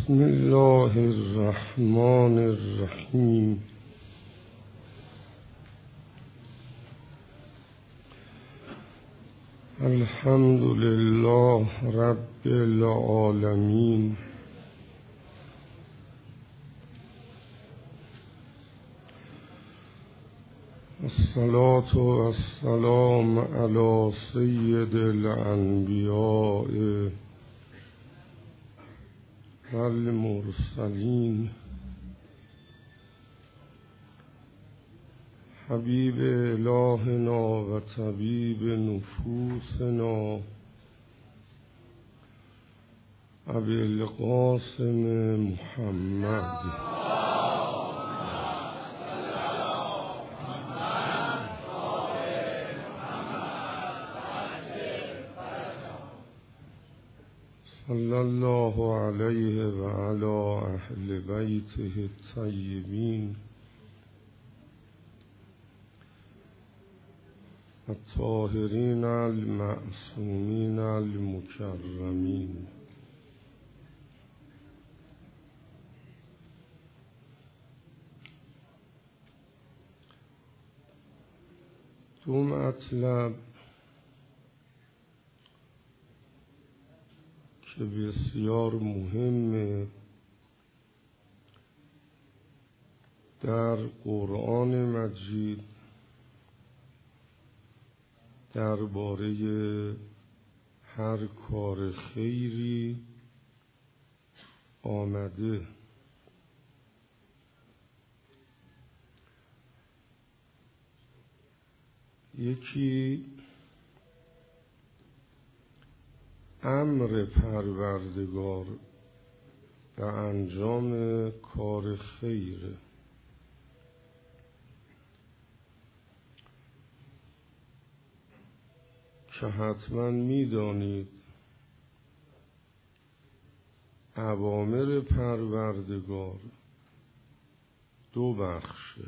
بسم الله الرحمن الرحیم. الحمد لله رب العالمین. الصلاة والسلام علی سید الانبیاء والمرسلین حبیب الهنا و طبیب نفوسنا ابی القاسم محمد صلی الله علیه و علی اهل بیته الطیبین الطاهرین المعصومین المکرمین. دو مطلب که بسیار مهمه در قرآن مجید درباره هر کار خیری آمده. یکی امر پروردگار به انجام کار خیره که حتما میدانید اوامر پروردگار دو بخشه.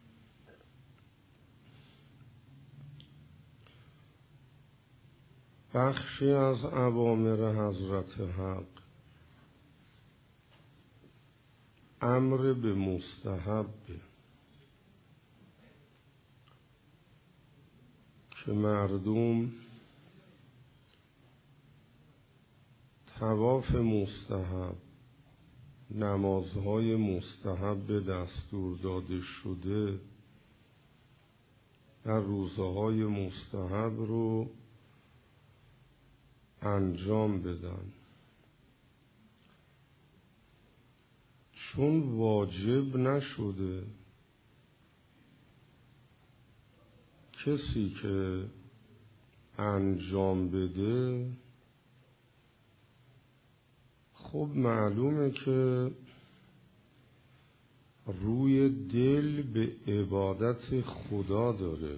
بخشی از اوامر حضرت حق امر به مستحب که مردم طواف مستحب، نمازهای مستحب دستور داده شده در روزهای مستحب رو انجام بدن، چون واجب نشده کسی که انجام بده خب معلومه که روی دل به عبادت خدا داره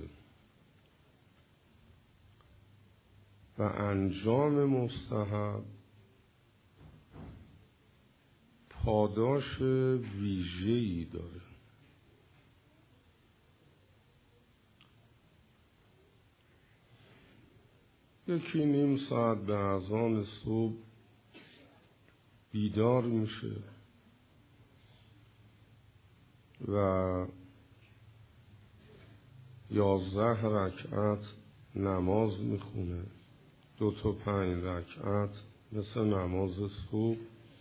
و انجام مستحب پاداش ویژه‌ای داره. یکی نیم ساعت به اذان صبح بیدار میشه و 11 رکعت نماز میخونه، 2 تا 5 رکعت مثل نماز صبح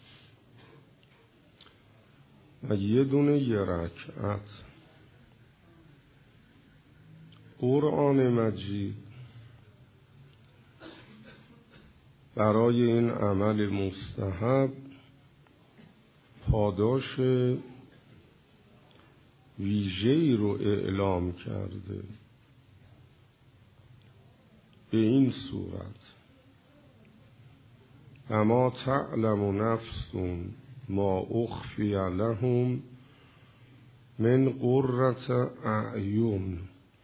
و 1 دونه 1 رکعت. قرآن مجید برای این عمل مستحب پاداش ویژه‌ای رو اعلام کرده به این صورت: اما تعلم نفس ما اخفی لهم من قرة اعین.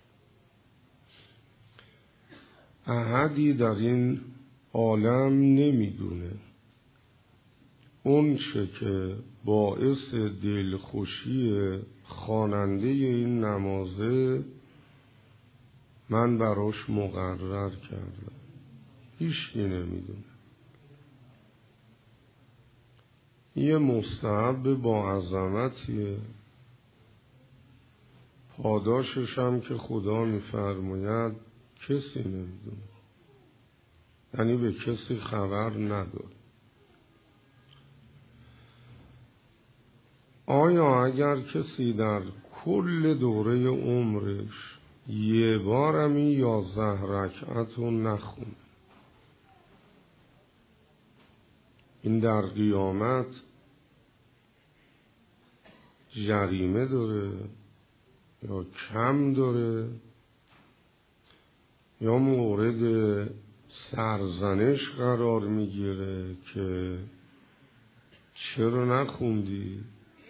احدی در این عالم نمیدونه اون چه که باعث دلخوشی خواننده این نمازه من براش مقرر کردم. هیچکی نمیدونه. یه مستحب با عظمتیه، پاداشش هم که خدا میفرماید کسی نمیدونه، یعنی به کسی خبر نداره. آیا اگر کسی در کل دوره عمرش یه بارمی 11 رکعت رو نخونه، این در قیامت جریمه داره یا کم داره یا مورد سرزنش قرار میگیره که چرا نخوندی؟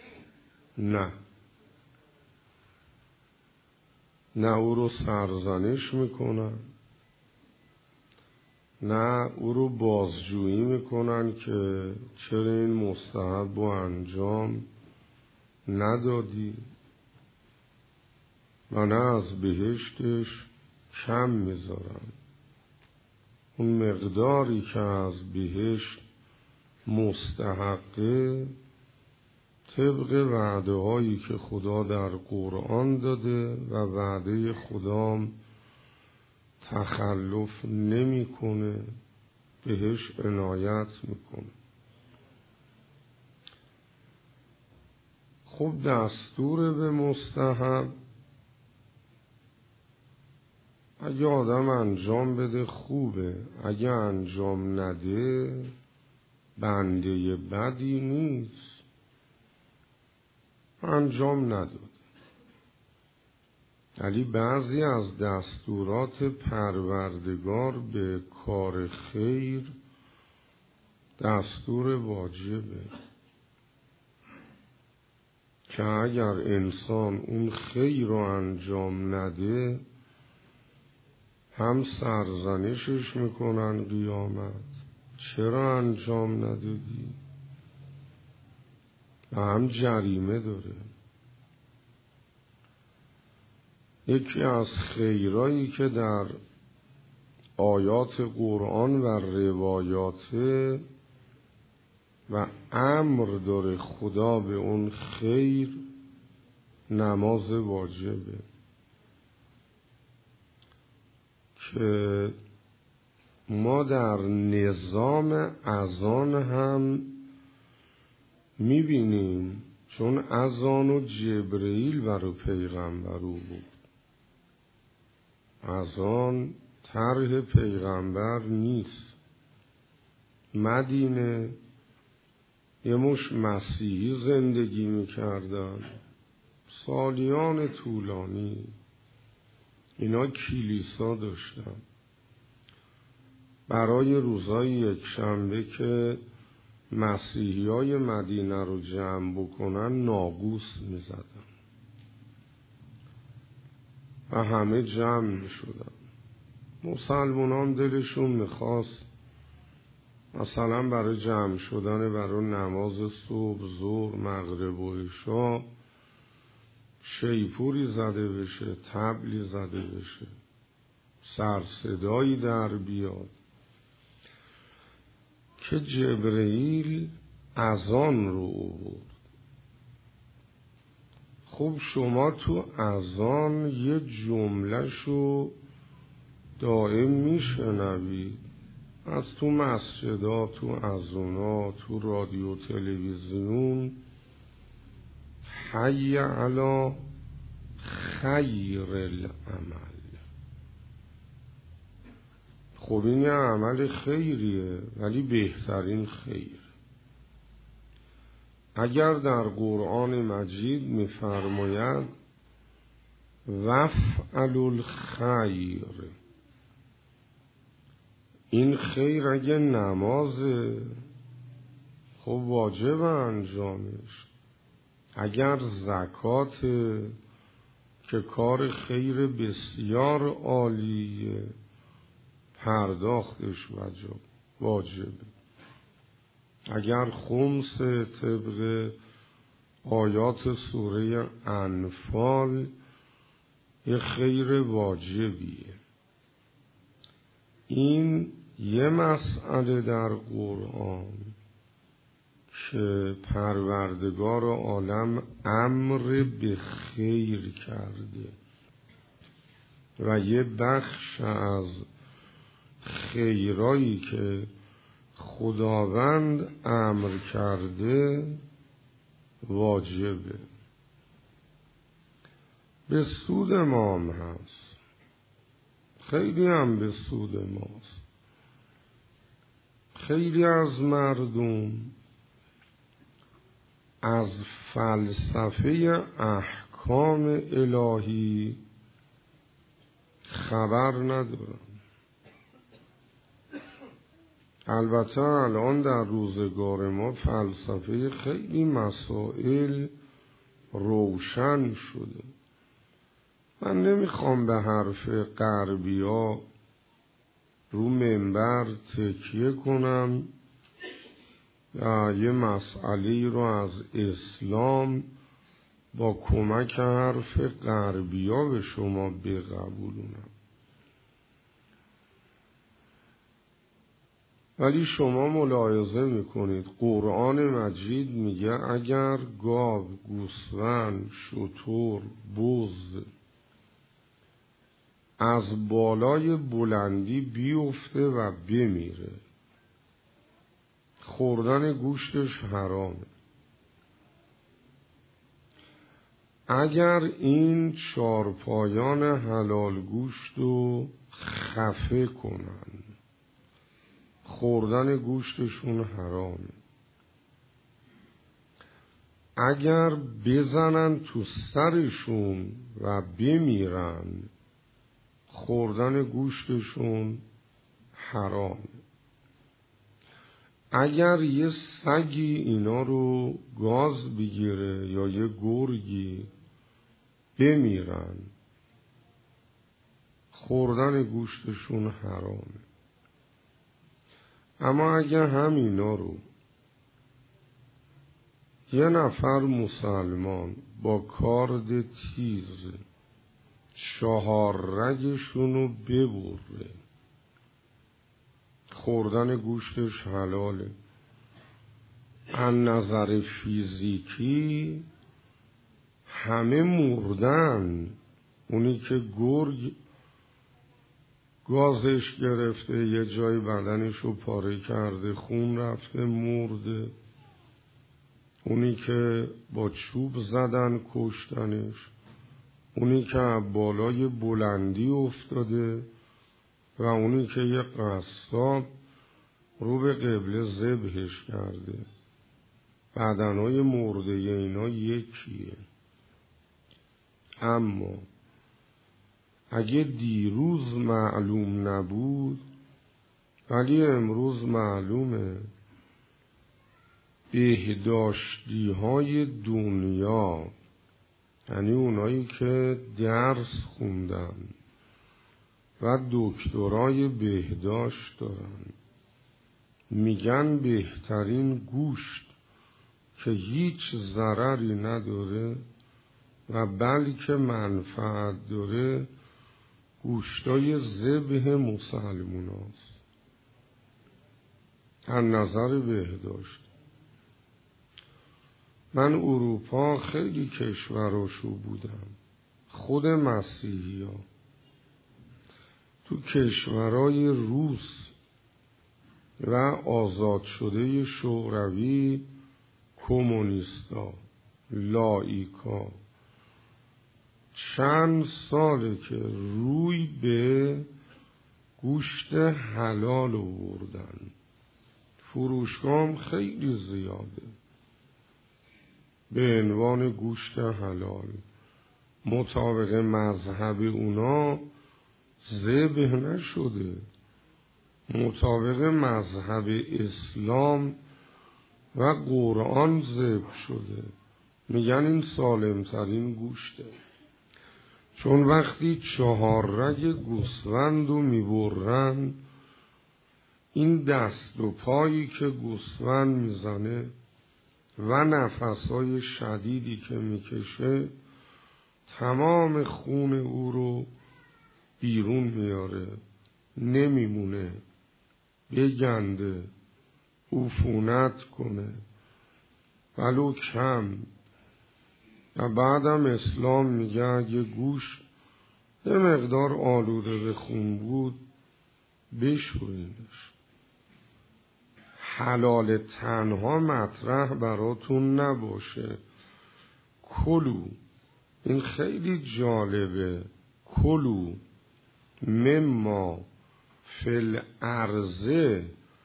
نه او رو سرزنش میکنن، نه او رو بازجویی میکنن که چرا این مستحب رو انجام ندادی، و نه از بهشتش کم میذارن. اون مقداری که از بهشت مستحقه طبق وعده هایی که خدا در قرآن داده و وعده خدا تخلف نمیکنه، بهش عنایت میکنه. خب دستور به مستحب اگه آدم انجام بده خوبه، اگه انجام نده بنده بدی نیست، انجام نداد. ولی بعضی از دستورات پروردگار به کار خیر دستور واجبه که اگر انسان اون خیر رو انجام نده هم سرزنشش میکنن قیامت، چرا انجام ندادی؟ و هم جریمه داره. یکی از خیرایی که در آیات قرآن و روایات و امر داره خدا به اون خیر، نماز واجبه که ما در نظام اذان هم میبینیم، چون اذان و جبرئیل برای پیغمبر او بود. اذان طرح پیغمبر نیست. مدینه یه مش مسیحی زندگی میکردن سالیان طولانی، اینا کلیسا داشتن. برای روزای یکشنبه که مسیحی های مدینه رو جمع بکنن ناقوس میزدن و همه جمع میشدن. مسلمانان دلشون میخواست مثلا برای جمع شدن برای نماز صبح، ظهر، مغرب و عشا شیپوری زده بشه، طبلی زده بشه، سرصدایی در بیاد که جبرئیل اذان رو آورد. خب شما تو اذان یه جمله‌شو دائم میشنوید، از تو مسجدها، تو اذانا، تو رادیو تلویزیون، حی علی خیر العمل. خب این یه عمل خیریه ولی بهترین خیر. اگر در قرآن مجید می‌فرماید وفعلوا الخیر، این خیر اگه نمازه خب واجب انجامش. اگر زکات که کار خیر بسیار عالیه پرداختش واجبه. اگر خمس طبق آیات سوره انفال یه خیر واجبیه. این یه مسئله در قرآن که پروردگار عالم امر به خیر کرده و یه بخش از خیرایی که خداوند امر کرده واجبه، به سود ما هم هست، خیلی هم به سود ماست. خیلی از مردم از فلسفه احکام الهی خبر ندارن. البته الان در روزگار ما فلسفه خیلی مسائل روشن شده. من نمیخوام به حرف غربی‌ها رو منبر تکیه کنم و یه مسئله رو از اسلام با کمک حرف غربی‌ها به شما بقبولونم. ولی شما ملاحظه میکنید قرآن مجید میگه اگر گاو، گوسفند، شتر، بز از بالای بلندی بیفته و بمیره، خوردن گوشتش حرامه. اگر این چارپایان حلال گوشت رو خفه کنن، خوردن گوشتشون حرامه. اگر بزنن تو سرشون و بمیرن، خوردن گوشتشون حرامه. اگر یه سگی اینا رو گاز بگیره یا یه گرگی بمیرن، خوردن گوشتشون حرامه. اما اگر همینا رو یه نفر مسلمان با کارد تیز 4 رگشونو ببره، خوردن گوشتش حلاله. از نظر فیزیکی همه مردن. اونی که گرگ گازش گرفته، یه جای بدنشو پاره کرده، خون رفته، مرده. اونی که با چوب زدن کشتنش، اونی که بالای بلندی افتاده و اونی که یه قصاب رو به قبله ذبحش کرده. بدنهای مرده اینا یکیه. اما اگه دیروز معلوم نبود ولی امروز معلومه، بهداشتی های دنیا، یعنی اونایی که درس خوندن و دکترای بهداشت دارن، میگن بهترین گوشت که هیچ ضرری نداره و بلکه منفعت داره گوشتای ذبح مسلمون هست از نظر بهداشت. من اروپا خیلی کشوراشو بودم، خود مسیحی ها تو کشورهای روس و آزاد شده شوروی، کمونیستا، لاییکا، چند ساله که روی به گوشت حلال آوردن. فروشگاه خیلی زیاده به عنوان گوشت حلال. مطابق مذهب اونا ذبح نشده، مطابق مذهب اسلام و قرآن ذبح شده. میگن این سالمترین گوشته. چون وقتی 4 رگ گوسفندو میبرن، این دست و پایی که گوسفند میزنه و نفسهای شدیدی که میکشه تمام خون او رو بیرون میاره، نمیمونه، بگنده، عفونت کنه، ولو کم. و بعدم اسلام میگه اگه گوش یه مقدار آلوده به خون بود بشورینش. حلال تنها مطرح براتون نباشه. کلو، این خیلی جالبه، کلو مما فی الارض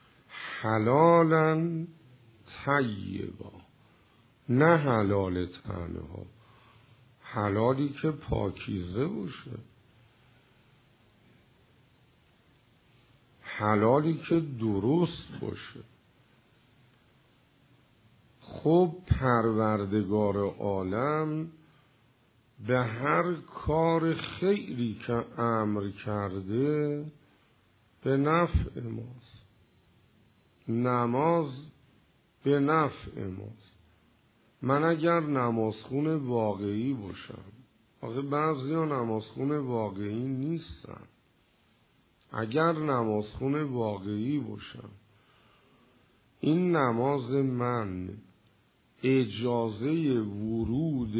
حلالا طیبا، نه حلال تنها، حلالی که پاکیزه باشه، حلالی که درست باشه. خب پروردگار عالم به هر کار خیری که امر کرده به نفع ماست. نماز به نفع ماست. من اگر نمازخون واقعی باشم، آخه بعضی ها نمازخون واقعی نیستن، اگر نمازخون واقعی باشم، این نماز من اجازه ورود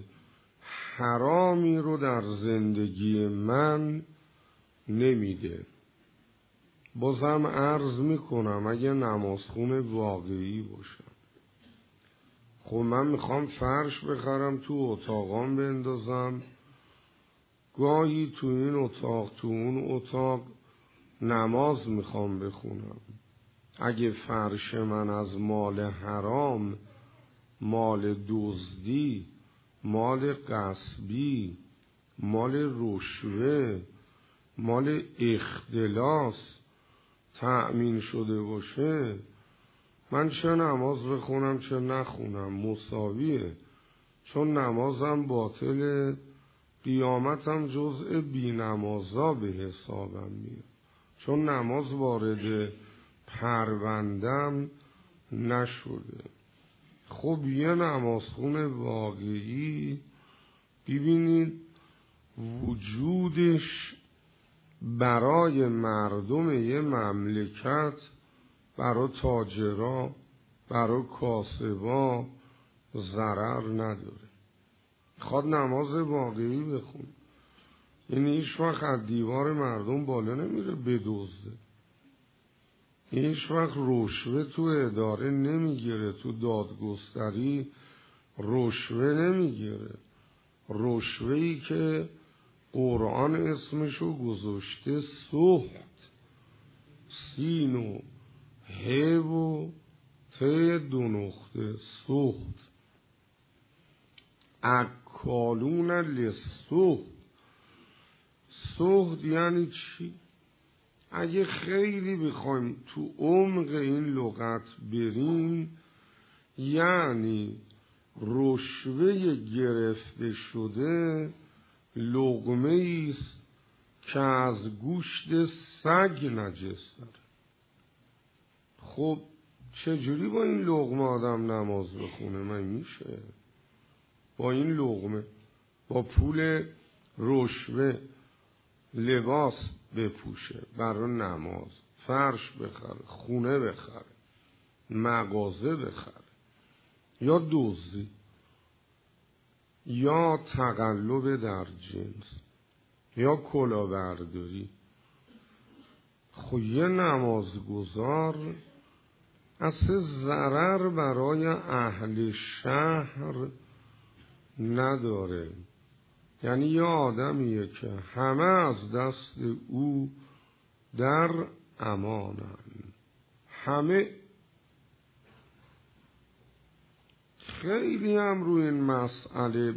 حرامی رو در زندگی من نمیده. بازم عرض میکنم اگه نمازخون واقعی باشم، خب من میخوام فرش بخرم تو اتاقام بندازم، گاهی تو این اتاق تو اون اتاق نماز میخوام بخونم. اگه فرش من از مال حرام، مال دزدی، مال غصبی، مال رشوه، مال اختلاس تأمین شده باشه، من چه نماز بخونم چه نخونم مساویه، چون نمازم باطله، قیامتم جزء بی نمازا به حسابم میاد، چون نماز وارد پروندم نشده. خب یه نمازخون واقعی ببینید وجودش برای مردم یه مملکت، برای تاجرا، برای کاسبا ضرر نداره. خواد نماز واقعی بخون، این هیچ وقت از دیوار مردم بالا نمیره بدزده، هیچ وقت رشوه تو اداره نمیگیره، تو دادگستری رشوه نمیگیره. رشوهی که قرآن اسمشو گذاشته سخت، سین و ه و ت دو نقطه، سخت. اکالون لسخت. سخت یعنی چی؟ اگه خیلی بخوایم تو عمق این لغت بریم، یعنی رشوه گرفته شده لقمه است که از گوشت سگ نجس داره. خب چجوری با این لقمه آدم نماز بخونه؟ من میشه با این لقمه با پول رشوه لباس بپوشه برای نماز، فرش بخره، خونه بخره، مغازه بخره، یا دزدی یا تقلب در جنس یا کلاهبرداری. خب یه نمازگزار اصلا ضرر برای اهل شهر نداره. یعنی یه آدمیه که همه از دست او در امانن، همه. خیلی هم روی این مسئله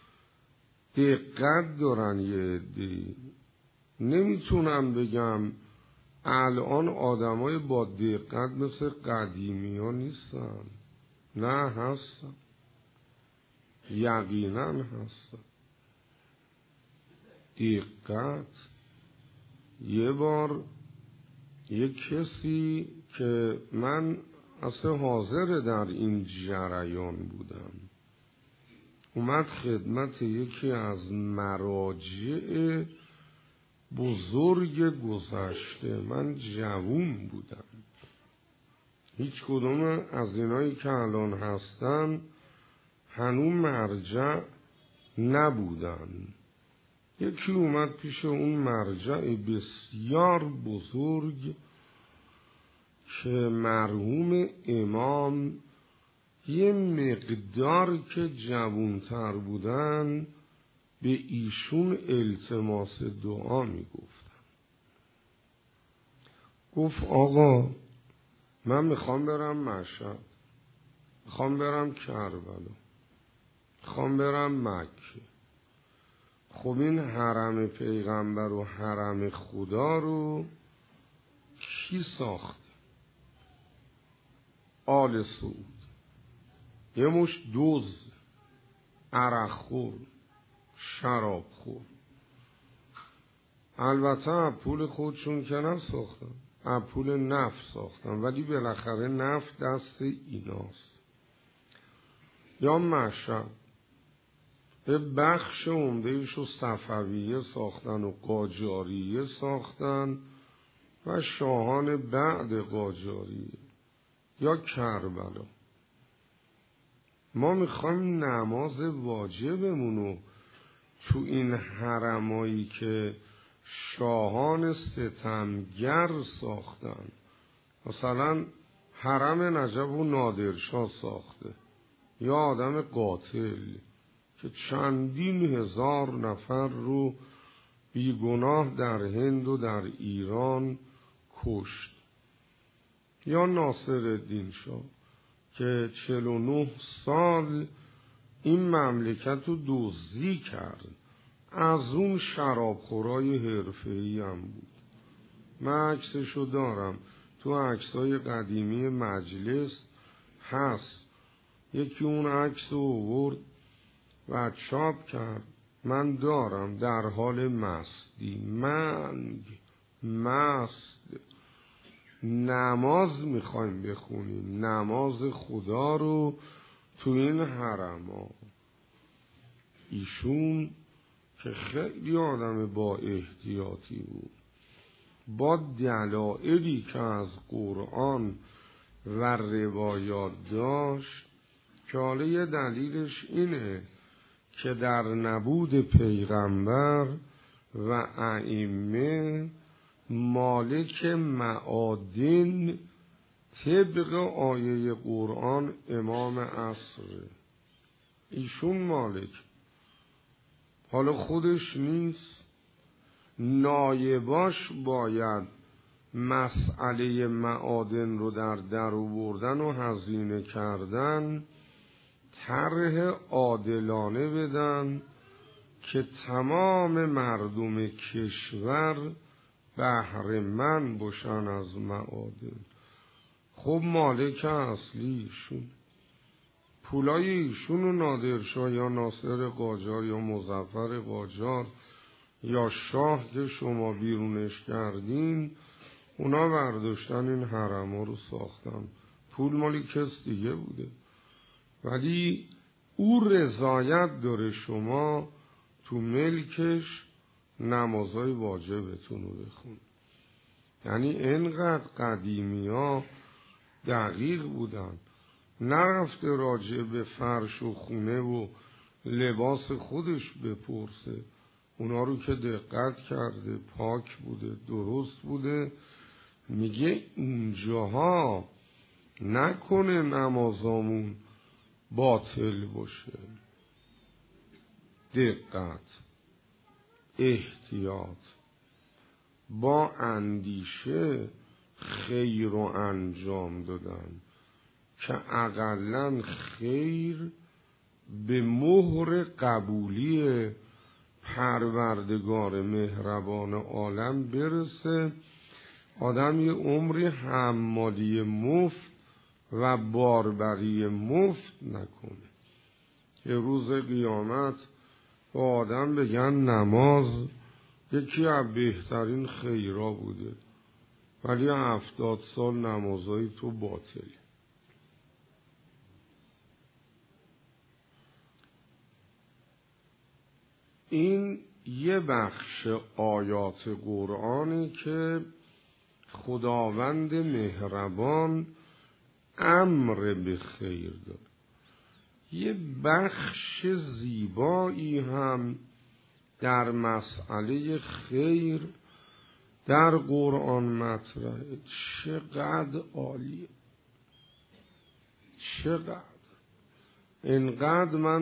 دقت دارن یه عده‌ای. نمیتونم بگم الان آدمای با دقت مثل قدیمی ها نیستن، نه هستن، یقینا هستن. دقت. یه بار یه کسی که من اصلا حاضر در این جریان بودم، اومد خدمت یکی از مراجع بزرگ گذشته، من جوون بودم، هیچ کدوم از اینایی که الان هستن هنوز مرجع نبودن. یکی اومد پیش اون مرجع بسیار بزرگ که مرحوم امام یه مقدار که جوانتر بودن به ایشون التماس دعا میگفتن. گفت آقا من میخوام برم مشهد، میخوام برم کربلا، میخوام برم مکه. خب این حرم پیغمبر و حرم خدا رو کی ساخته؟ آل سعود. یه مش دوز، عرقخور، شرابخور. البته پول خودشون که نساختن، پول نفت ساختن، ولی بالاخره نفت دست ایناست. یا مشهد به بخش عمدهشو صفویه ساختن و قاجاریه ساختن و شاهان بعد قاجاریه. یا کربلا. ما میخوایم نماز واجبمونو تو این حرمایی که شاهان ستمگر ساختن، مثلا حرم نجف و نادرشاه ساخته، یا آدم قاتل که چندین هزار نفر رو بیگناه در هند و در ایران کشت، یا ناصرالدین شاه که 49 سال این مملکت رو دزدی کرد. از اون شرابخورای حرفه‌ای هم بود. من عکسشو دارم، تو عکسای قدیمی مجلس هست. یکی اون عکس رو آورد و چاپ کرد، من دارم، در حال مستی، مست. نماز میخوایم بخونیم، نماز خدا رو تو این حرم ها. ایشون که خیلی آدم با احتیاطی بود، با دلایلی که از قرآن و روایات داشت، که حالا یه دلیلش اینه که در نبود پیغمبر و ائمه مالک معادن طبق آیه قرآن امام عصر، ایشون مالک. حالا خودش نیست، نایباش باید مسئله معادن رو در آوردن و هزینه کردن طرح عادلانه بدن که تمام مردم کشور بهره‌مند باشن از معادن. خب مالک اصلی ایشون، پولای ایشون و نادرشاه یا ناصر قاجار یا مظفر قاجار یا شاه که شما بیرونش کردین، اونا برداشتن این حرما رو ساختن. پول مالی کس دیگه بوده، ولی او رضایت داره شما تو ملکش نمازهای واجبتون رو بخون. یعنی اینقدر قدیمی ها دقیق بودن، نرفته راجع به فرش و خونه و لباس خودش بپرسه، اونا رو که دقت کرده، پاک بوده، درست بوده، میگه اونجاها نکنه نمازامون باطل باشه. دقت، احتیاط، با اندیشه خیر رو انجام دادن که اقلن خیر به مهر قبولی پروردگار مهربان عالم برسه، آدم یه عمری حمالی مفت و باربری مفت نکنه که روز قیامت با آدم بگن نماز یکی از بهترین خیرا بوده، ولی 70 سال نمازهای تو باطل. این یه بخش آیات قرآنی که خداوند مهربان امر به خیر داره. یه بخش زیبایی هم در مسئله خیر در قرآن مطرحه. چقدر عالیه، چقدر. اینقدر من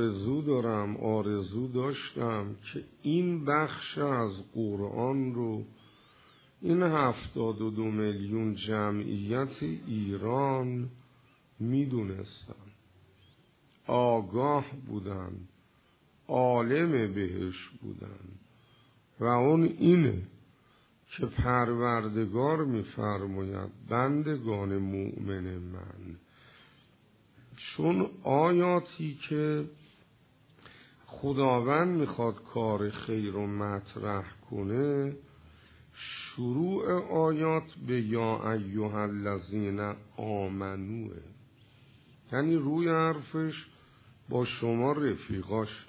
آرزو داشتم که این بخش از قرآن رو این 72 میلیون جمعیت ایران میدونستن، آگاه بودن، عالم بهش بودن. و اون اینه که پروردگار میفرماید بندگان مؤمن من، چون آیاتی که خداوند میخواد کار خیر رو مطرح کنه، شروع آیات به یا ایها الذین آمنوه، یعنی روی حرفش با شما رفیقاش،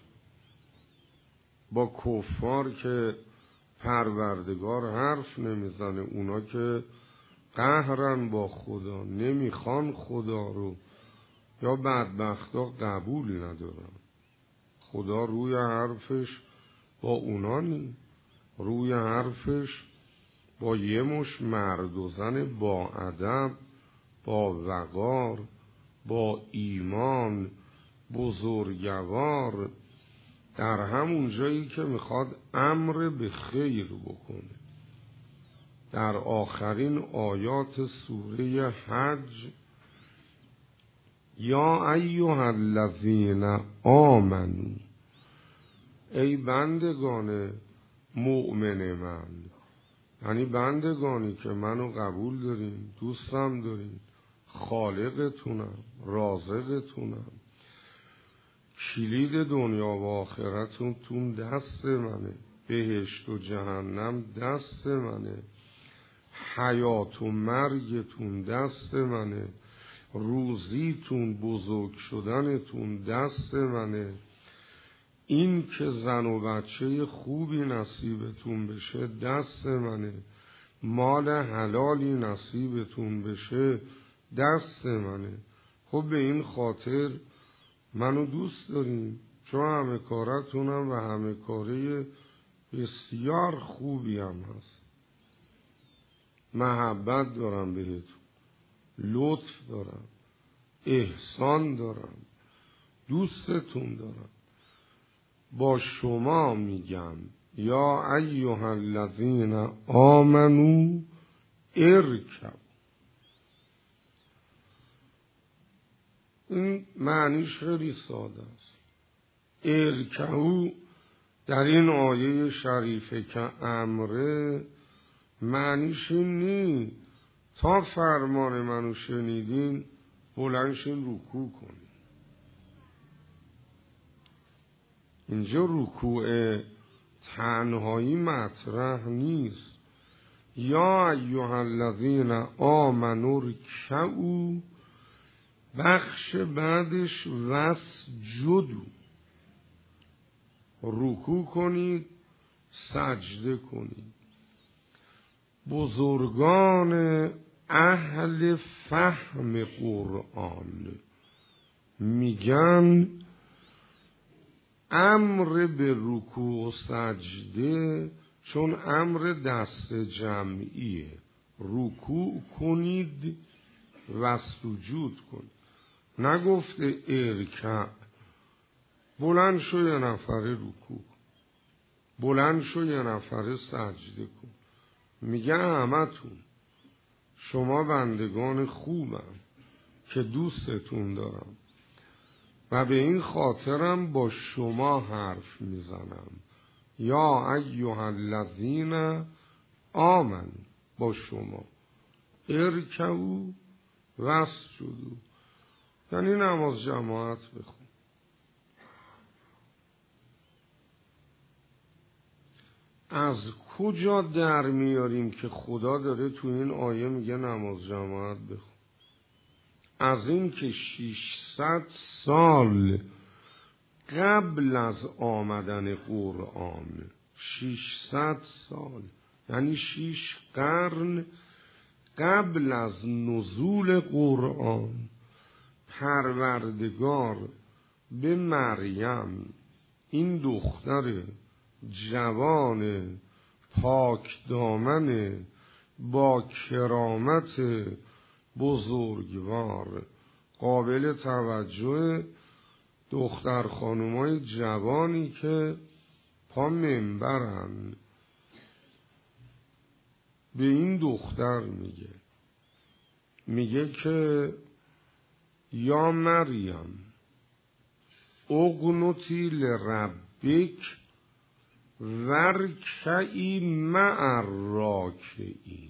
با کفار که پروردگار حرف نمیزنه، اونا که قهرن با خدا، نمیخوان خدا رو، یا بدبختا قبولی ندارن. خدا روی حرفش با اونا نی، روی حرفش با یه مش مرد و زن با ادب، با وقار، با ایمان، بزرگوار، در همون جایی که میخواد امر به خیر بکنه. در آخرین آیات سوره حج یا ایها الذین آمنو، ای بندگان مؤمن من، یعنی بندگانی که منو قبول دارین، دوستم دارین، خالقتونم، رازقتونم، کلید دنیا و آخرتون دست منه، بهشت و جهنم دست منه، حیات و مرگتون دست منه، روزیتون، بزرگ شدنتون دست منه، این که زن و بچه خوبی نصیبتون بشه دست منه، مال حلالی نصیبتون بشه دست منه. خب به این خاطر منو دوست دارین، چون همه کارتونم و همه کاره بسیار خوبی هم هست. محبت دارم بهتون، لطف دارم، احسان دارم، دوستتون دارم. با شما میگم یا ایها الذین آمنو ارکب. این معنیش خیلی ساده است. ارکعو در این آیه شریفه که امره، معنیش این نی تا فرمان منو شنیدین بلندشین رکوع کنین. اینجا رکوع تنهایی مطرح نیست. یا ایها الذین آمنوا ارکعوا، بخش بعدش واسجدوا، رکوع کنید، سجده کنید. بزرگان اهل فهم قرآن میگن امر به رکوع و سجده چون امر دست جمعیه، رکوع کنید و سجود کنید. نگفته ارکع، بلند شو یه نفره رکوع کن، بلند شو یه نفره سجده کن. میگه همتون شما بندگان خوبم که دوستتون دارم و به این خاطرم با شما حرف میزنم. یا ایها الذین آمنوا، با شما ارکعوا واسجدوا، یعنی نماز جماعت بخون. از کجا در میاریم که خدا داره تو این آیه میگه نماز جماعت بخون؟ از این که 600 سال قبل از آمدن قرآن، 600 سال یعنی 6 قرن قبل از نزول قرآن پروردگار به مریم این دختر جوان پاک دامن با کرامت بزرگوار قابل توجه دختر خانومای جوانی که پا منبرن به این دختر میگه که یا مریم اقنتی لربک ورکعی مع الراکعین.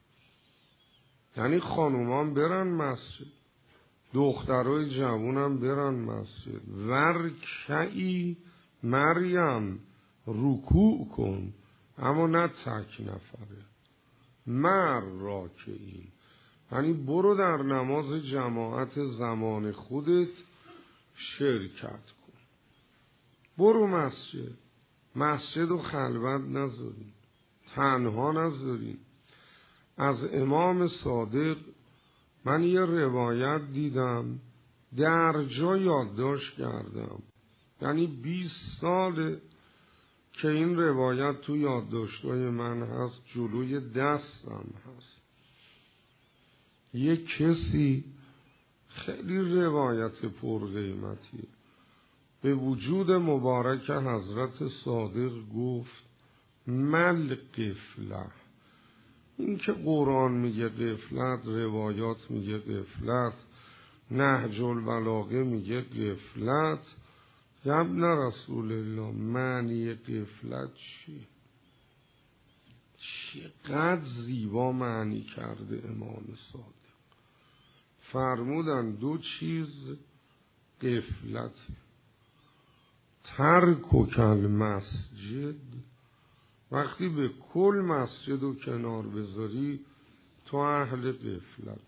یعنی خانومان برن مسجد، دخترای جوونم برن مسجد. ورکعی مریم رکوع کن، اما نه تک نفره، مع الراکعین. یعنی برو در نماز جماعت زمان خودت شرکت کن. برو مسجد و خلوت نذارین، تنها نذارین. از امام صادق من یه روایت دیدم، در جا یادداشت کردم، یعنی 20 ساله که این روایت تو یادداشت‌های من هست، جلوی دستم هست. یه کسی خیلی روایت پرقیمتیه به وجود مبارک حضرت صادق گفت مل قفله. این که قرآن میگه قفلت، روایات میگه قفلت، نهج البلاغه میگه قفلت، ابن رسول الله معنی قفلت چی؟ چقدر زیبا معنی کرده امام صادق. فرمودن دو چیز قفلت: ترک المسجد، وقتی به کل مسجد و کنار بذاری تو اهل قفلت.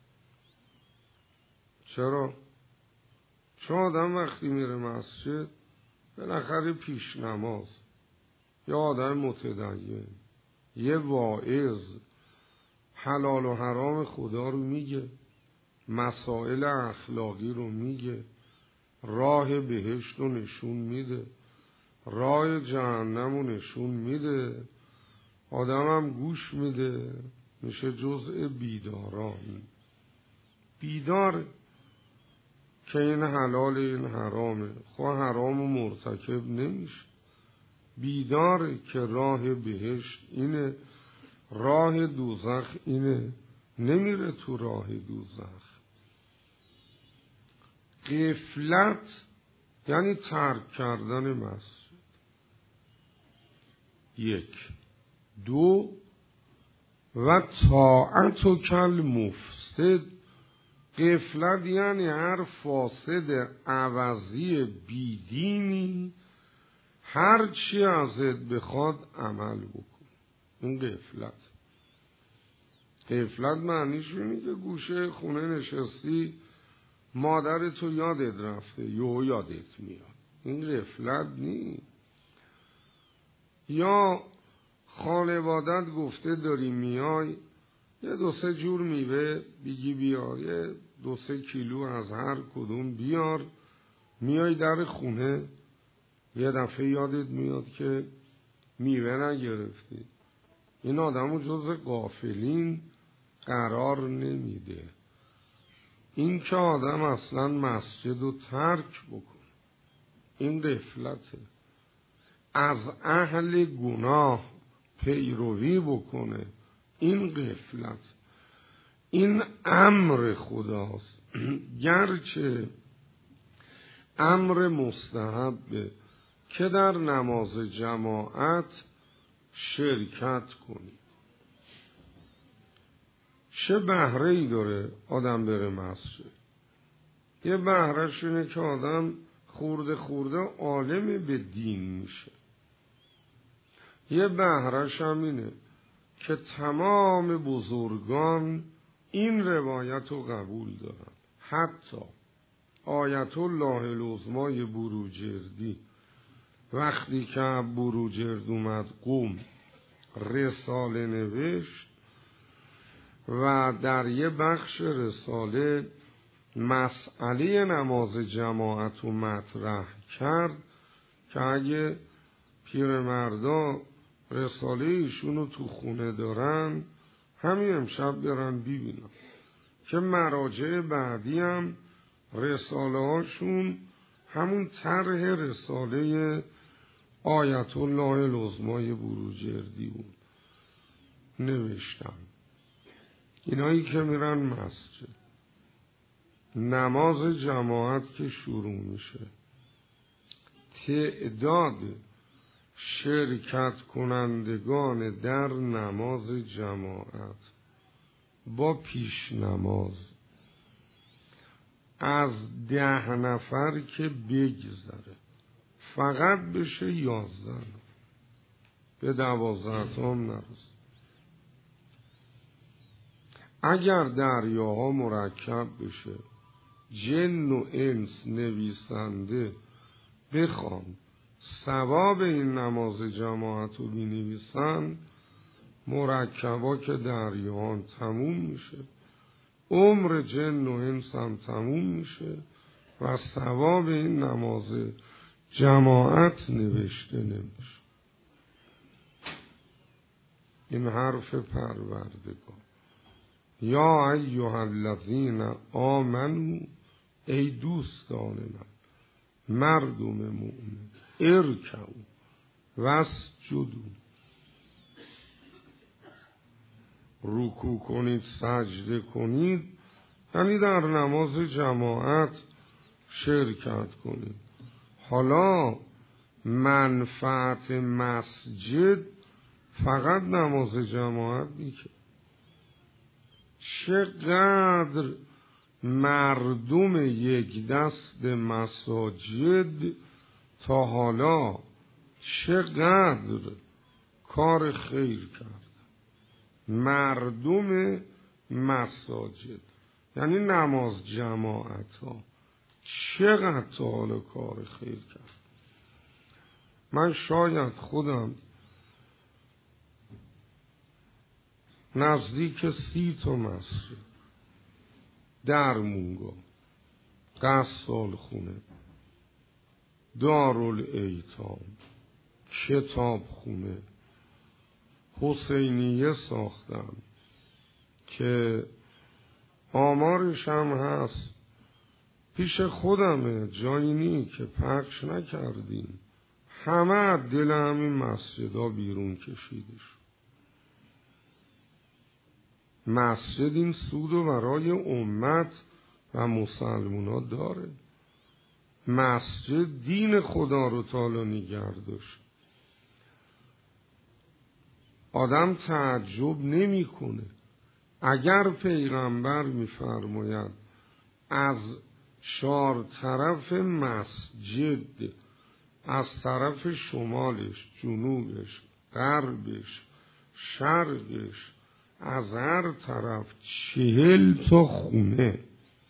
چرا؟ چون آدم وقتی میره مسجد بالاخره پیش نماز، یا آدم متدین، یه واعظ حلال و حرام خدا رو میگه، مسائل اخلاقی رو میگه، راه بهشت رو نشون میده، راه جهنم رو نشون میده، آدم هم گوش میده، میشه جزء بیداران. بیدار که این حلال این حرامه، خواه حرام و مرتکب نمیشه. بیدار که راه بهشت اینه، راه دوزخ اینه، نمیره تو راه دوزخ. غفلت یعنی ترک کردن مسجد. 1. 2 و طاعت و کل مفسد. غفلت یعنی هر فاسد عوضی بیدینی هر چی ازت بخواد عمل بکن. این غفلت. غفلت معنیش اینه که گوشه خونه نشستی، مادرتو یادت رفته، یادت میاد. این غفلت نی. یا خانوادت گفته داری میای، یه 2-3 جور میوه بگی بیار، یه 2-3 کیلو از هر کدوم بیار، میای در خونه، یه دفعه یادت میاد که میوه نگرفتی. این آدمو جز غافلین قرار نمیده. این که آدم اصلا مسجد رو ترک بکنه، این غفلته. از اهل گناه پیروی بکنه، این غفلت. این امر خداست. گرچه امر مستحبه که در نماز جماعت شرکت کنید. چه بهره ای داره آدم بره مسجد؟ یه بهرهش اینه که آدم خورده خورده عالم به دین میشه. یه بهرهش هم اینه که تمام بزرگان این روایت رو قبول دارن. حتی آیت الله العظمای بروجردی وقتی که بروجرد اومد قم رساله نوشت، و در یه بخش رساله مسئله نماز جماعت رو مطرح کرد که اگه پیرمردا رساله ایشونو تو خونه دارن همین امشب برن ببینن که مراجع بعدی هم رساله هاشون همون طرح رساله آیت الله العظمای بروجردی بود نوشتن. اینایی که میرن مسجد نماز جماعت که شروع میشه تعداد شرکت کنندگان در نماز جماعت با پیش نماز از 10 نفر که بگذره فقط بشه 11 به 12 تا هم نرسه. اگر دریاها مرکب بشه جن و انس نویسنده بخوان ثواب این نماز جماعت رو بنویسن مرکبا که دریاهان تموم میشه عمر جن و انس هم تموم میشه و ثواب این نماز جماعت نوشته نمیشه. این حرف پروردگار یا ایها الذین آمنو ای دوستان من مردم مؤمن ارکعوا واسجدوا رکوع کنید سجده کنید یعنی در نماز جماعت شرکت کنید. حالا منفعت مسجد فقط نماز جماعت میشه. چقدر مردم یک دست مساجد تا حالا چقدر کار خیر کرد. مردم مساجد یعنی نماز جماعت ها چقدر تا حالا کار خیر کرد. من شاید خودم نزدیک 30 تا مسجد درمونگاه قصال خونه دارالایتام کتاب خونه حسینیه ساختم که آمارش هم هست پیش خودمه جایی نی که پخش نکردیم همه دل همین مسجدها بیرون کشیدش. مسجد این سود و برای امت و مسلمونا داره. مسجد دین خدا رو تعالی نگه داشت. آدم تعجب نمی کنه اگر پیغمبر میفرماید از 4 طرف مسجد از طرف شمالش جنوبش غربش شرقش از هر طرف 40 تا خونه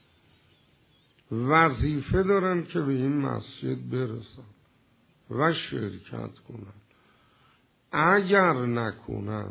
وظیفه دارن که به این مسجد برسن و شرکت کنن. اگر نکنن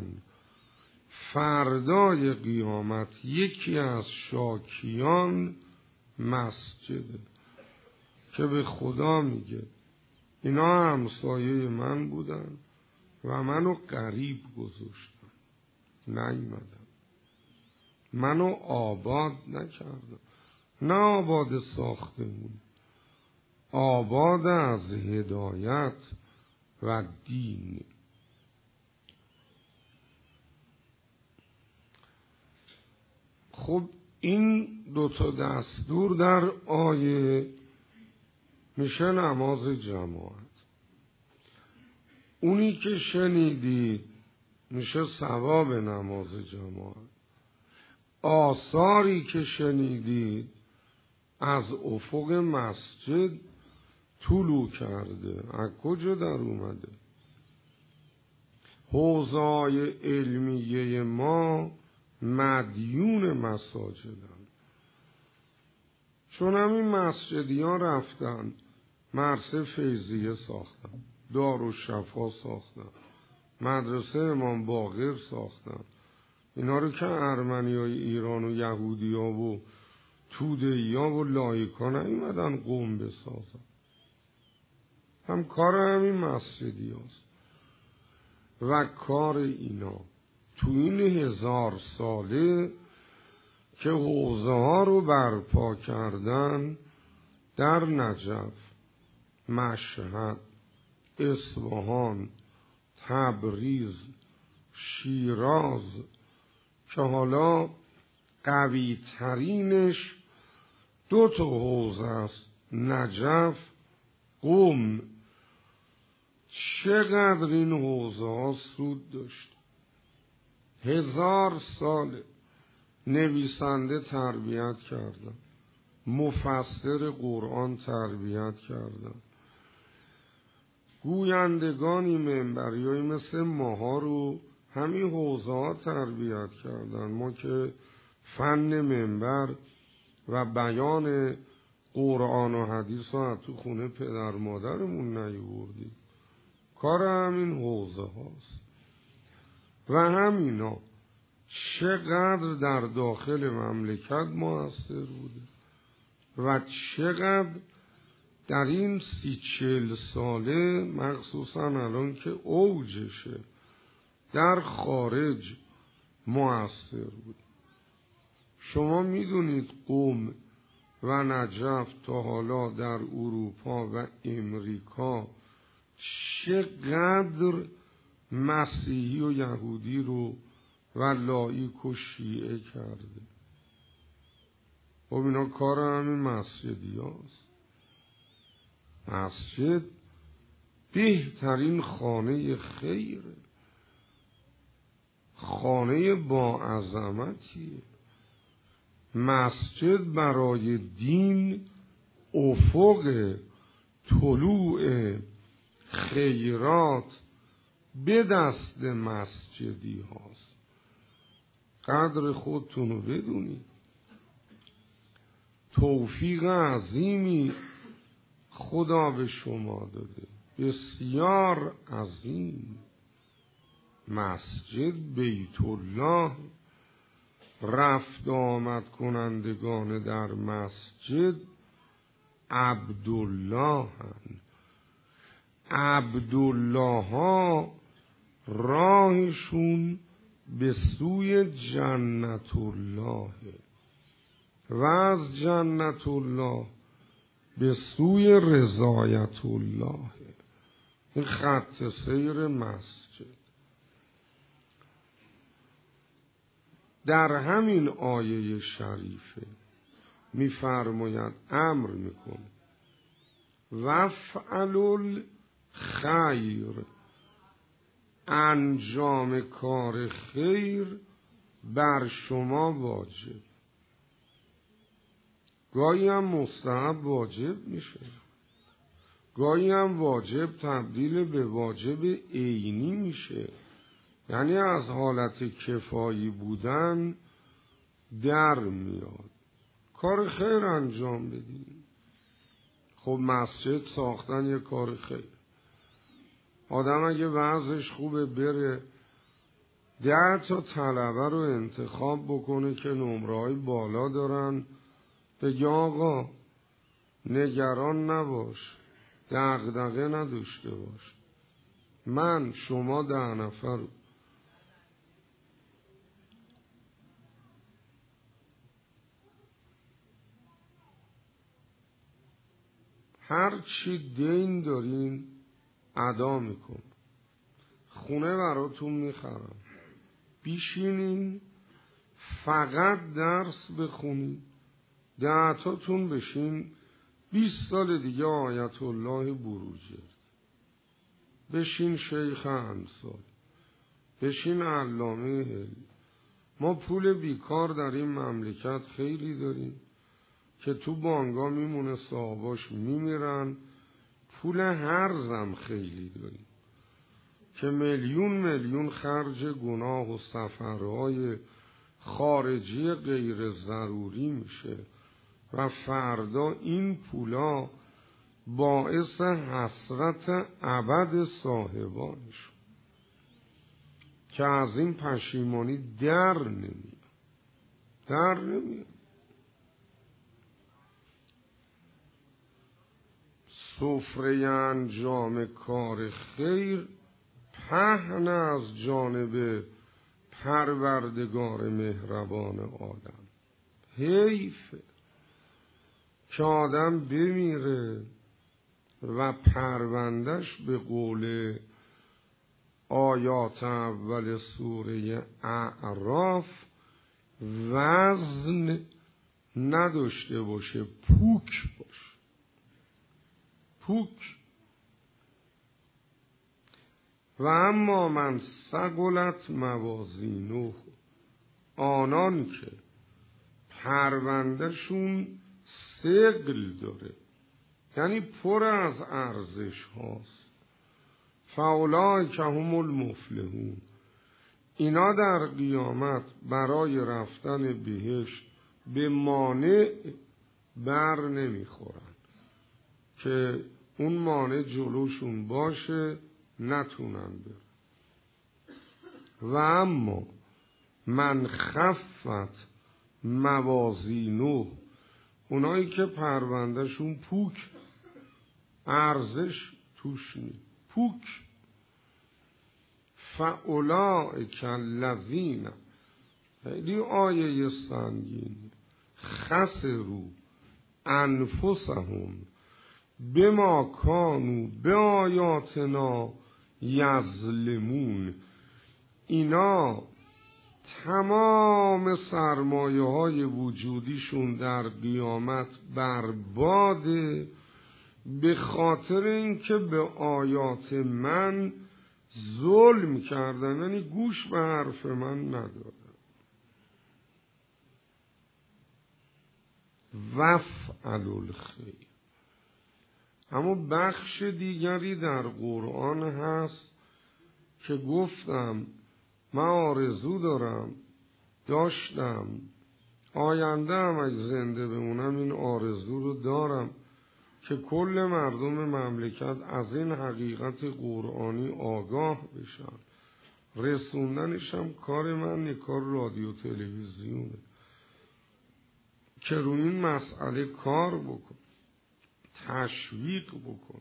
فردای قیامت یکی از شاکیان مسجده که به خدا میگه اینا همسایه من بودن و منو غریب گذاشتن نیومدم منو آباد نکردم. نه آباد ساختمون آباد از هدایت و دین. خب این 2 تا دستور در آیه میشه نماز جماعت. اونی که شنیدید میشه ثواب نماز جماعت. آثاری که شنیدید از افق مسجد طلوع کرده. از کجا در اومده؟ حوزه‌های علمیه ما مدیون مساجدن. چون همین مسجدی ها رفتن مرسه فیضیه ساختن دارالشفا ساختن مدرسه امام باقر ساختن اینا رو که ارمنیای ایران و یهودیا و توده‌یا و لایکا نیومدن قوم بسازن، هم کار همین مسجدی هست و کار اینا تو این 1000 ساله که حوزه ها رو برپا کردن در نجف، مشهد، اصفهان، تبریز، شیراز، که حالا قوی ترینش 2 حوزه است، نجف، قم. چقدر این حوزه ها سود داشت. 1000 سال نویسنده تربیت کردن، مفسر قرآن تربیت کردن، گویندگانی منبریایی مثل ماها رو همین حوزه ها تربیت کردن. ما که فن منبر و بیان قرآن و حدیث رو تو خونه پدر مادرمون نیوردیم، کار همین حوزه هاست. و همینا چقدر در داخل مملکت موثر بوده و چقدر در این 30-40 ساله، مخصوصا الان که اوجشه، در خارج موثر بود. شما میدونید قم و نجف تا حالا در اروپا و امریکا چقدر مسیحی و یهودی رو و لایک و شیعه کرده. خب اینا کار همین مسجدی هاست. مسجد بهترین خانه خیره، خانه با عظمتیه. مسجد برای دین افق طلوع خیرات به دست مسجدی هاست. قدر خودتون رو بدونید. توفیق عظیمی خدا به شما داده، بسیار عظیم. مسجد بیت الله، رفت آمد کنندگان در مسجد عبدالله هن. عبدالله ها راهشون به سوی جنت الله و از جنت الله به سوی رضایت الله. این خط سیر مسجد. در همین آیه شریفه میفرماید، امر میکنه وفعلوا الخیر، انجام کار خیر بر شما واجب. گاهی هم مستحب واجب میشه، گاهی هم واجب تبدیل به واجب عینی میشه، یعنی از حالت کفایی بودن در میاد. کار خیر انجام بدیم. خب مسجد ساختن یه کار خیر. آدم اگه وضعش خوبه بره 10 طلبه رو انتخاب بکنه که نمره‌های بالا دارن، بگه آقا نگران نباش، دغدغه نداشته باش، من شما 10 نفر هر چی دین دارین ادا میکن، خونه براتون میخرم، بیشینین فقط درس بخونین، 10 تاتون بشین 20 سال دیگه آیت الله بروجرد، بشین شیخ انصاری، بشین علامه هلی. ما پول بیکار در این مملکت خیلی داریم که تو بانگا میمونه، صاحباش میمیرن. پول هرزم خیلی داریم که میلیون خرج گناه و سفرهای خارجی غیر ضروری میشه و فردا این پولا باعث حسرت ابد صاحبانش. که از این پشیمانی در نمیاد. سفره انجام کار خیر پهن از جانب پروردگار مهربان آدم. حیفه که آدم بمیره و پروندش به قول آیات اول سوره اعراف وزن نداشته باشه، پوک باشه. و اما من ثقلت موازینه، آنان که پروندهشون ثقل داره، یعنی پر از ارزش هاست، فاولئک هم المفلحون، اینا در قیامت برای رفتن بهشت به مانع بر نمیخورن که اون مانع جلوشون باشه نتونن بر. و اما من خفت موازینه، اونایی که پروندهشون پوک، ارزش توش نی، پوک، فاولئک الذین، خیلی آیه سنگین، خسروا انفسهم بما کانوا بآیاتنا یظلمون، اینا تمام سرمایه های وجودیشون در قیامت برباده به خاطر اینکه به آیات من ظلم کردن، یعنی گوش به حرف من ندادن. وفعلوا الخیر. اما بخش دیگری در قرآن هست که گفتم من آرزو داشتم آینده هم اگه زنده بمونم این آرزو رو دارم که کل مردم مملکت از این حقیقت قرآنی آگاه بشن. رسوندنش هم کار من، کار رادیو تلویزیونه که روی این مسئله کار بکن، تشویق بکن.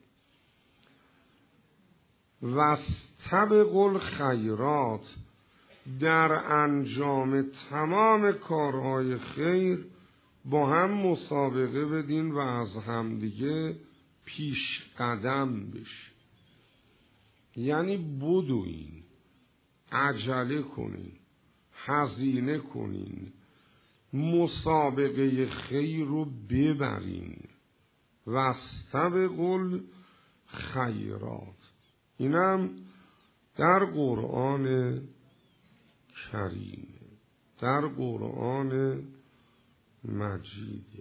واستبقوا الخیرات، در انجام تمام کارهای خیر با هم مسابقه بدین و از همدیگه پیش قدم بشین، یعنی بدوین، عجله کنین، هزینه کنین، مسابقه خیر رو ببرین. واستبقوا الخیرات، اینم در قرآن کریم، در قرآن مجیده.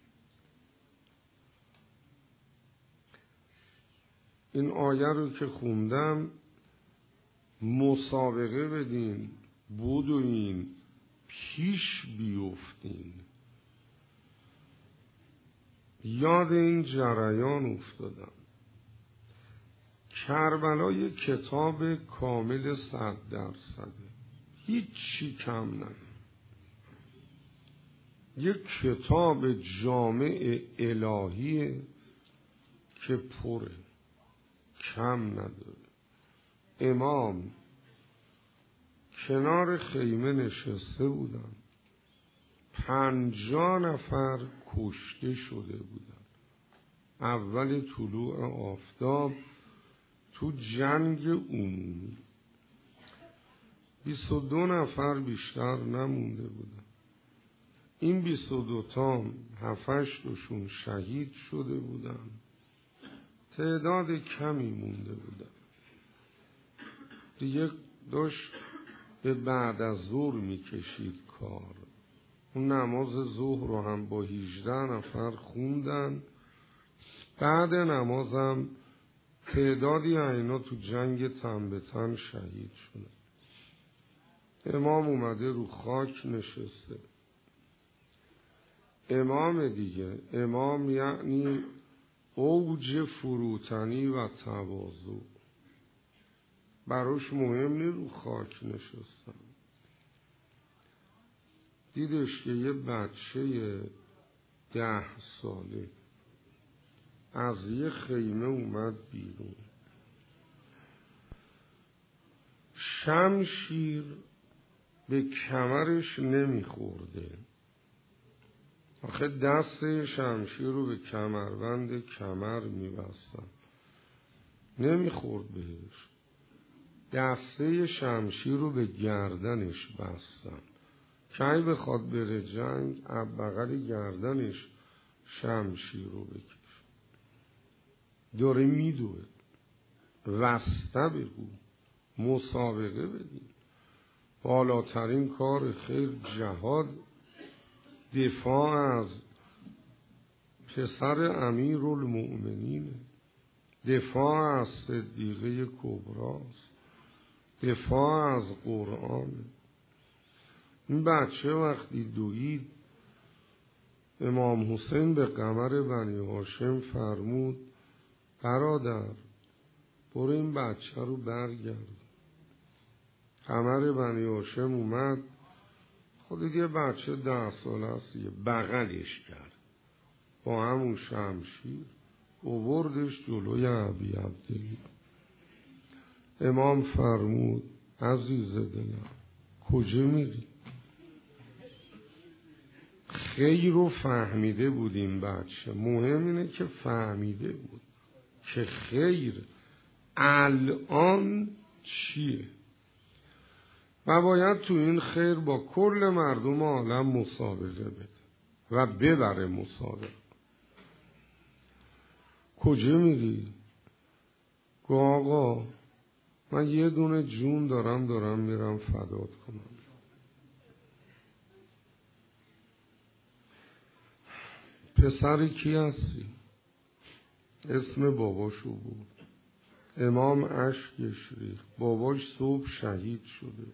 این آیه رو که خوندم، مسابقه بدین، بدوین، پیش بیفتین. یاد این جریان افتادم. کربلا یک کتاب کامل 100%، هیچی کم نداره، یک کتاب جامع الهیه که پره، کم نداره. امام کنار خیمه نشسته بودن، 50 نفر کشته شده بودن اول طلوع آفتاب تو جنگ عمومی. 22 نفر بیشتر نمونده بودن. این 22 تا 7-8 تاشون شهید شده بودن، تعداد کمی مونده بودن. دیگه داشت به بعد از ظهر میکشید کار. اون نماز ظهر رو هم با 18 نفر خوندن. بعد نمازم تعدادی اینا تو جنگ تن به تن شهید شدن. امام اومده رو خاک نشسته. امام دیگه، امام یعنی اوج فروتنی و تواضع. براش مهم نی رو خاک نشستن. دیدش که یه بچه 10 ساله از یه خیمه اومد بیرون، شمشیر به کمرش نمیخورده. آخه دست شمشیر رو به کمربند کمر میبستن، نمیخورد بهش. دسته شمشیر رو به گردنش بستن که اگه بخواد بره جنگ از بغل گردنش شمشیر رو بکش. داره میدوه. وسته بگو، مسابقه بدین. بالاترین کار خیر جهاد، دفاع از پسر امیرالمؤمنینه، دفاع از صدیقه کبراست، دفاع از قرآن. این بچه وقتی دوید، امام حسین به قمر بنی هاشم فرمود برادر برو این بچه رو برگرد. قمر بنی هاشم اومد، خودت یه بچه 10 ساله است، یه بغلش کرد با همون شمشیر آوردش جلوی ابی عبدالله. امام فرمود عزیز دلم کجا میری؟ خیر رو فهمیده بود این بچه. مهم اینه که فهمیده بود که خیر الان چیه و باید تو این خیر با کل مردم عالم مسابقه بده و ببره مسابقه. کجا میری؟ گو آقا من یه دونه جون دارم میرم فدات کنم. پسر کی هستی؟ اسم باباشو بود. امام اشکش ریخت. باباش صبح شهید شده.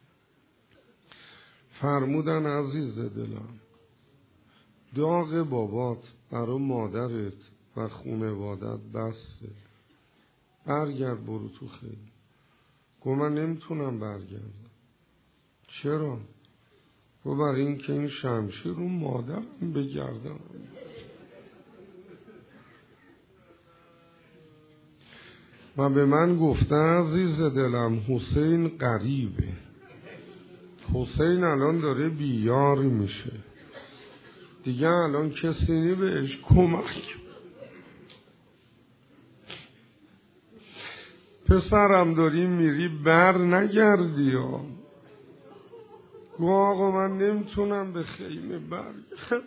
فرمودن عزیز دلم داغ بابات برای مادرت و خونوادت بسته، برگرد برو تو خیلی. گو من نمیتونم برگردم. چرا؟ گو برای این که این شمشیر رو مادرم بگردم. و به من گفته عزیز دلم حسین غریبه. حسین الان داره بیار میشه دیگه، الان کسی نی بهش کمک. پسرم داری میری بر نگردی ها. گو آقا من نمیتونم به خیمه برگردم.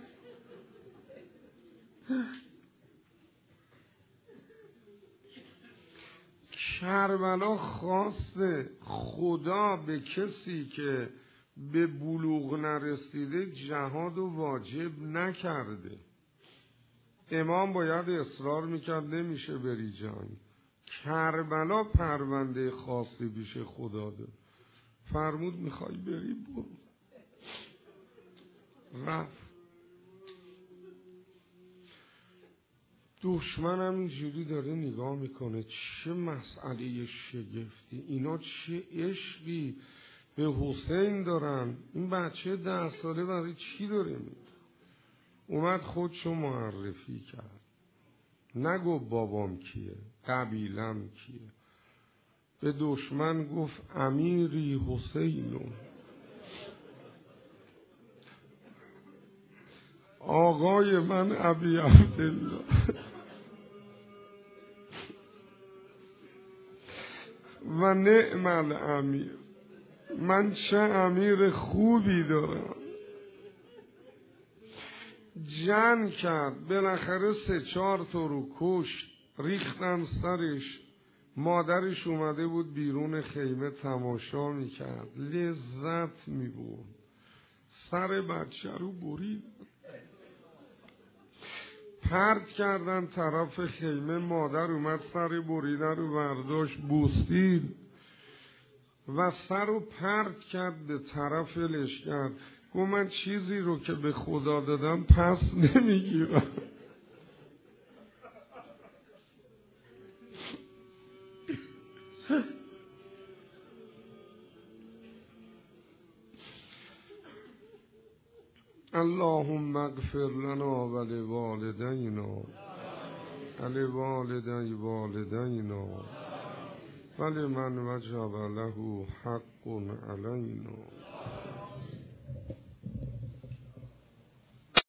کربلا خواسته خدا به کسی که به بلوغ نرسیده جهاد و واجب نکرده. امام باید اصرار میکرد نمیشه بری جنگ. کربلا پرونده خاصی پیش خدا ده. فرمود میخوای بری برو. رفت. دشمنم اینجوری داره نگاه میکنه چه مسئله شگفتی، اینا چه عشقی به حسین دارن. این بچه 10 ساله برای چی داره میره؟ اومد خودشو معرفی کرد، نگو بابام کیه قبیلم کیه. به دشمن گفت امیری حسینو، آقای من ابی عبدالله. و نعم الامیر، من چه امیر خوبی دارم. جنگ کرد، بالاخره 3-4 تا رو کشت، ریختن سرش. مادرش اومده بود بیرون خیمه تماشا میکرد، لذت میبرد. سر بچه رو برید، پرت کردن طرف خیمه. مادر اومد سر بریدن رو برداشت بوسید و سر رو پرت کرد به طرف لشکر. گفت من چیزی رو که به خدا دادم پس نمیگیرم. اللهم اغفر لنا ولوالدینا ولوالدی والدینا ولمن وجب له حق علینا